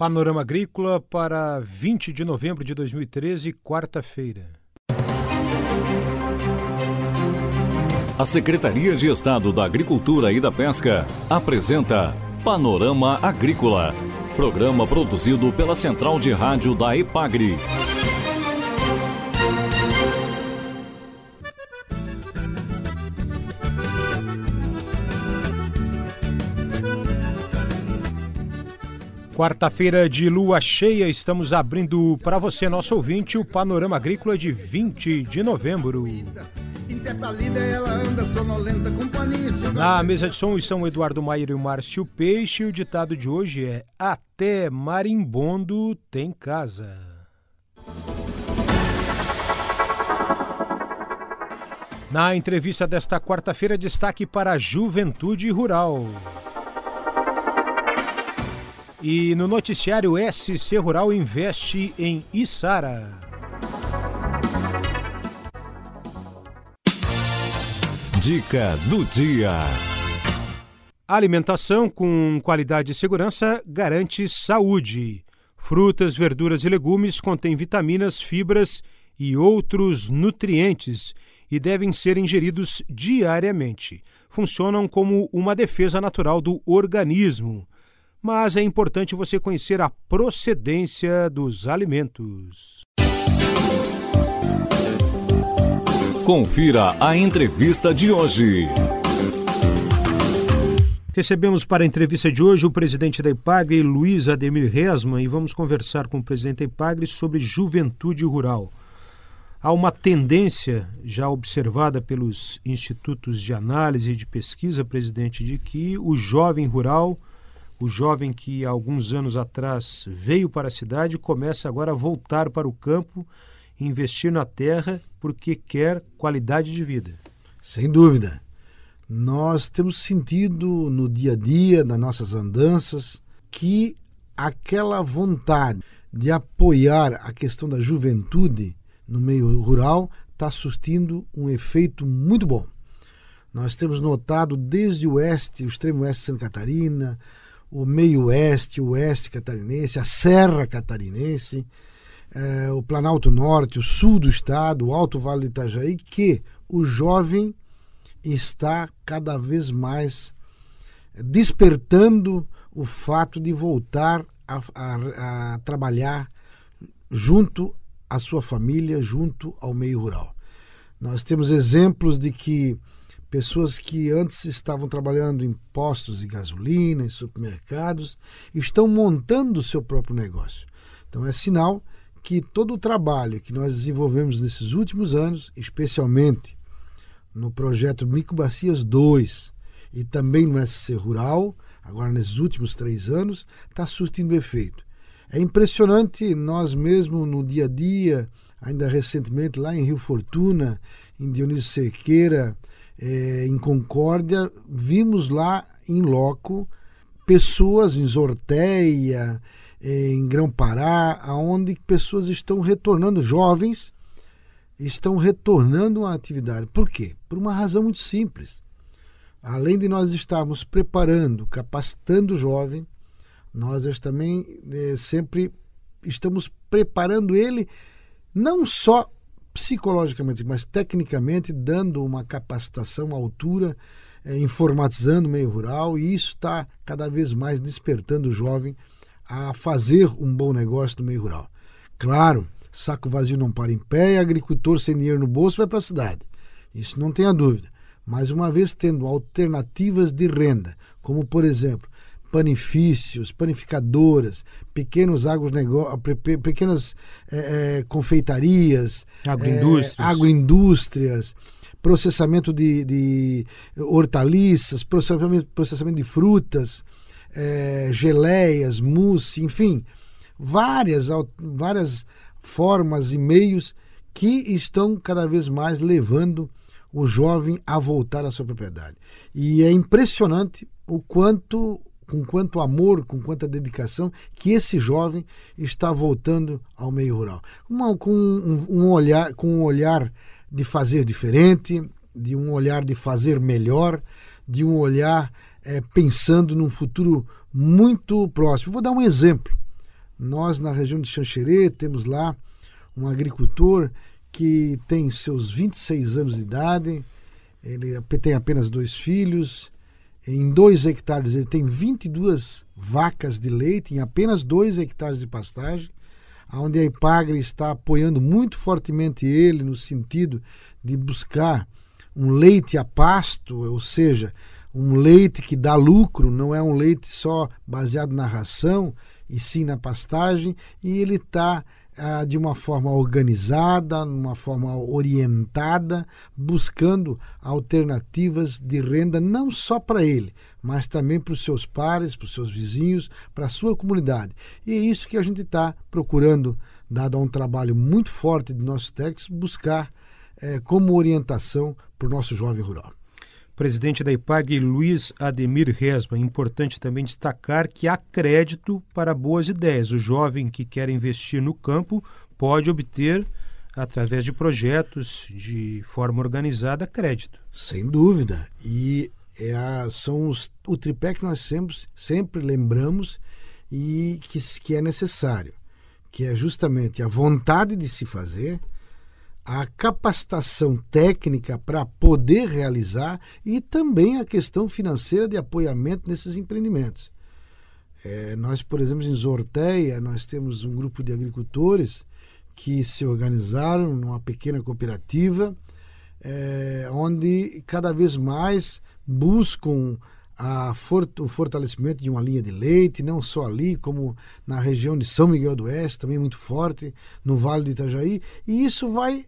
Panorama Agrícola para 20 de novembro de 2013, quarta-feira. A Secretaria de Estado da Agricultura e da Pesca apresenta Panorama Agrícola, programa produzido pela Central de Rádio da EPAGRE. Quarta-feira de lua cheia, estamos abrindo para você, nosso ouvinte, o Panorama Agrícola de 20 de novembro. Na mesa de som estão o Eduardo Maier e o Márcio Peixe. O ditado de hoje é: até marimbondo tem casa. Na entrevista desta quarta-feira, destaque para a juventude rural. E no noticiário, SC Rural investe em Içara. Dica do dia. Alimentação com qualidade e segurança garante saúde. Frutas, verduras e legumes contêm vitaminas, fibras e outros nutrientes e devem ser ingeridos diariamente. Funcionam como uma defesa natural do organismo. Mas é importante você conhecer a procedência dos alimentos. Confira a entrevista de hoje. Recebemos para a entrevista de hoje o presidente da EPAGRE, Luiz Ademir Resman, e vamos conversar com o presidente da EPAGRE sobre juventude rural. Há uma tendência já observada pelos institutos de análise e de pesquisa, presidente, de que o jovem rural, o jovem que há alguns anos atrás veio para a cidade, começa agora a voltar para o campo, investir na terra porque quer qualidade de vida. Sem dúvida. Nós temos sentido no dia a dia, nas nossas andanças, que aquela vontade de apoiar a questão da juventude no meio rural está surtindo um efeito muito bom. Nós temos notado desde o oeste, o extremo oeste de Santa Catarina, o meio oeste, o oeste catarinense, a Serra Catarinense, o Planalto Norte, o sul do estado, o Alto Vale do Itajaí, que o jovem está cada vez mais despertando o fato de voltar a trabalhar junto à sua família, junto ao meio rural. Nós temos exemplos de que pessoas que antes estavam trabalhando em postos de gasolina, em supermercados, estão montando o seu próprio negócio. Então é sinal que todo o trabalho que nós desenvolvemos nesses últimos anos, especialmente no projeto Microbacias 2 e também no SC Rural, agora nesses últimos 3 anos, está surtindo efeito. É impressionante, nós mesmo no dia a dia, ainda recentemente lá em Rio Fortuna, em Dionísio Cerqueira, em Concórdia, vimos lá em loco pessoas em Zorteia, em Grão-Pará, onde pessoas estão retornando, jovens estão retornando à atividade. Por quê? Por uma razão muito simples. Além de nós estarmos preparando, capacitando o jovem, nós também sempre estamos preparando ele não só psicologicamente, mas tecnicamente, dando uma capacitação à altura, informatizando o meio rural, e isso está cada vez mais despertando o jovem a fazer um bom negócio no meio rural. Claro, saco vazio não para em pé, e agricultor sem dinheiro no bolso vai para a cidade. Isso não tenha dúvida. Mas uma vez tendo alternativas de renda, como por exemplo, panifícios, panificadoras, pequenos pequenas confeitarias, agroindústrias, processamento de hortaliças, processamento de frutas, geleias, mousse, enfim, várias formas e meios que estão cada vez mais levando o jovem a voltar à sua propriedade. E é impressionante com quanto amor, com quanta dedicação que esse jovem está voltando ao meio rural. Com um olhar de fazer diferente, de um olhar de fazer melhor, de um olhar pensando num futuro muito próximo. Vou dar um exemplo. Nós, na região de Xanxerê, temos lá um agricultor que tem seus 26 anos de idade, ele tem apenas 2 filhos, em 2 hectares ele tem 22 vacas de leite, em apenas 2 hectares de pastagem, onde a Epagri está apoiando muito fortemente ele no sentido de buscar um leite a pasto, ou seja, um leite que dá lucro, não é um leite só baseado na ração, e sim na pastagem, e ele está de uma forma organizada, uma forma orientada, buscando alternativas de renda não só para ele, mas também para os seus pares, para os seus vizinhos, para a sua comunidade. E é isso que a gente está procurando, dado a um trabalho muito forte de nossos técnicos, buscar como orientação para o nosso jovem rural. Presidente da Epagri, Luiz Ademir Resma. Importante também destacar que há crédito para boas ideias. O jovem que quer investir no campo pode obter, através de projetos de forma organizada, crédito. Sem dúvida. E são o tripé que nós sempre lembramos e que é necessário, que é justamente a vontade de se fazer, a capacitação técnica para poder realizar e também a questão financeira de apoiamento nesses empreendimentos. Nós, por exemplo, em Zorteia, nós temos um grupo de agricultores que se organizaram numa pequena cooperativa, onde cada vez mais buscam o fortalecimento de uma linha de leite, não só ali, como na região de São Miguel do Oeste, também muito forte, no Vale do Itajaí, e isso vai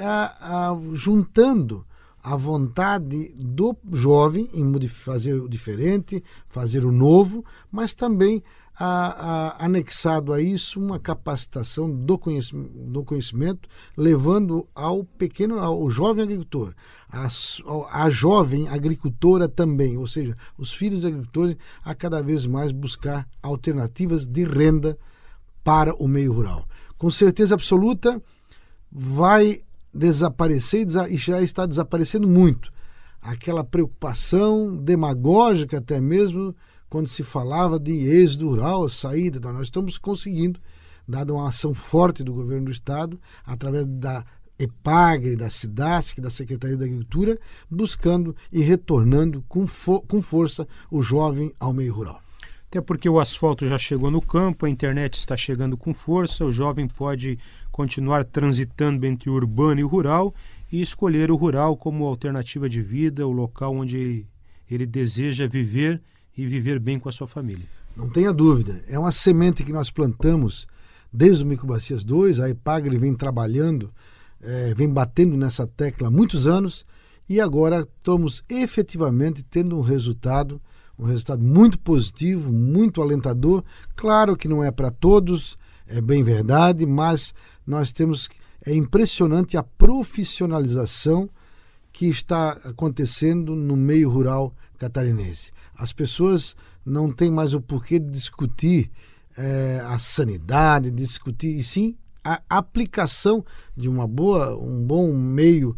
juntando a vontade do jovem em fazer o diferente, fazer o novo, mas também anexado a isso uma capacitação do conhecimento, levando ao jovem agricultor, a jovem agricultora também, ou seja, os filhos de agricultores a cada vez mais buscar alternativas de renda para o meio rural. Com certeza absoluta vai desaparecer e já está desaparecendo muito aquela preocupação demagógica até mesmo quando se falava de êxodo rural, saída. Então, nós estamos conseguindo, dada uma ação forte do governo do estado, através da Epagri, da SIDASC, da Secretaria da Agricultura, buscando e retornando com força o jovem ao meio rural. Até porque o asfalto já chegou no campo, a internet está chegando com força, o jovem pode continuar transitando entre o urbano e o rural e escolher o rural como alternativa de vida, o local onde ele deseja viver e viver bem com a sua família. Não tenha dúvida, é uma semente que nós plantamos desde o Microbacias 2, a Epagri vem trabalhando, vem batendo nessa tecla há muitos anos e agora estamos efetivamente tendo um resultado muito positivo, muito alentador. Claro que não é para todos, é bem verdade, mas é impressionante a profissionalização que está acontecendo no meio rural catarinense. As pessoas não têm mais o porquê de discutir a sanidade, discutir, e sim a aplicação de um bom meio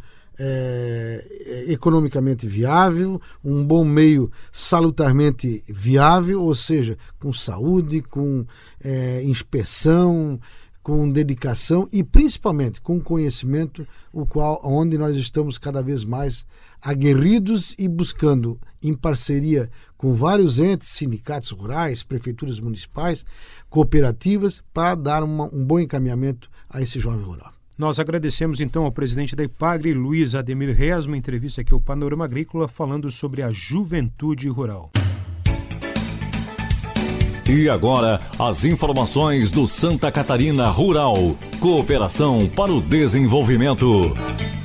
economicamente viável, um bom meio salutarmente viável, ou seja, com saúde, com inspeção, com dedicação e principalmente com conhecimento, onde nós estamos cada vez mais aguerridos e buscando, em parceria com vários entes, sindicatos rurais, prefeituras municipais, cooperativas, para dar um bom encaminhamento a esse jovem rural. Nós agradecemos então ao presidente da Epagri, Luiz Ademir Resma, entrevista aqui ao Panorama Agrícola, falando sobre a juventude rural. E agora, as informações do Santa Catarina Rural. Cooperação para o Desenvolvimento.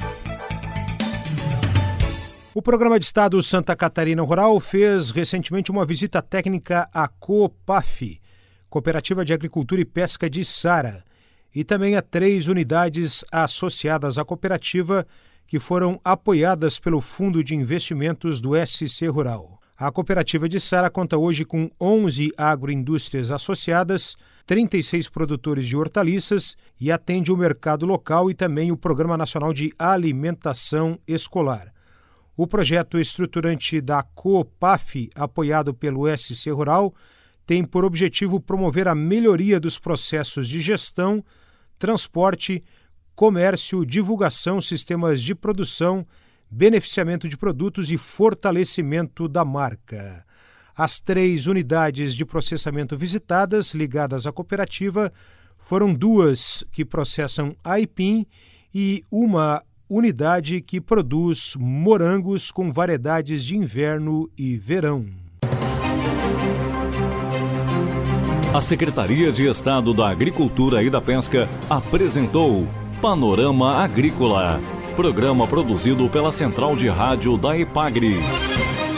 O Programa de Estado Santa Catarina Rural fez recentemente uma visita técnica à Coopaf, Cooperativa de Agricultura e Pesca de Sara, e também a 3 unidades associadas à cooperativa que foram apoiadas pelo Fundo de Investimentos do SC Rural. A cooperativa de Sara conta hoje com 11 agroindústrias associadas, 36 produtores de hortaliças e atende o mercado local e também o Programa Nacional de Alimentação Escolar. O projeto estruturante da Coopaf, apoiado pelo SC Rural, tem por objetivo promover a melhoria dos processos de gestão, transporte, comércio, divulgação, sistemas de produção, beneficiamento de produtos e fortalecimento da marca. As 3 unidades de processamento visitadas, ligadas à cooperativa, foram 2 que processam aipim e uma unidade que produz morangos com variedades de inverno e verão. A Secretaria de Estado da Agricultura e da Pesca apresentou Panorama Agrícola, programa produzido pela Central de Rádio da EPAGRE.